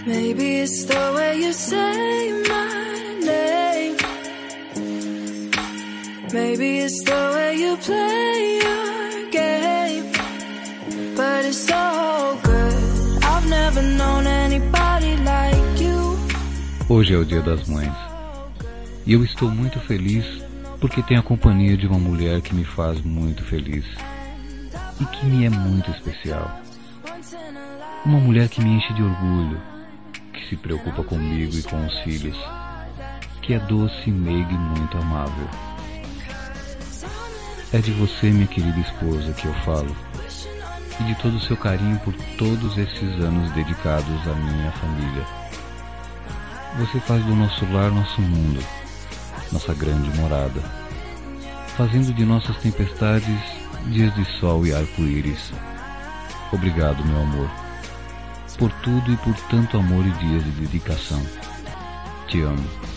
Maybe it's the way you say my name. Maybe it's the way you play your game. But it's so good. I've never known anybody like you. Hoje é o Dia das Mães. E eu estou muito feliz porque tenho a companhia de uma mulher que me faz muito feliz e que me é muito especial. Uma mulher que me enche de orgulho, que se preocupa comigo e com os filhos, que é doce, meiga e muito amável. É de você, minha querida esposa, que eu falo, e de todo o seu carinho por todos esses anos dedicados à minha família. Você faz do nosso lar nosso mundo, nossa grande morada, fazendo de nossas tempestades dias de sol e arco-íris. Obrigado, meu amor, por tudo e por tanto amor e dias de dedicação. Te amo.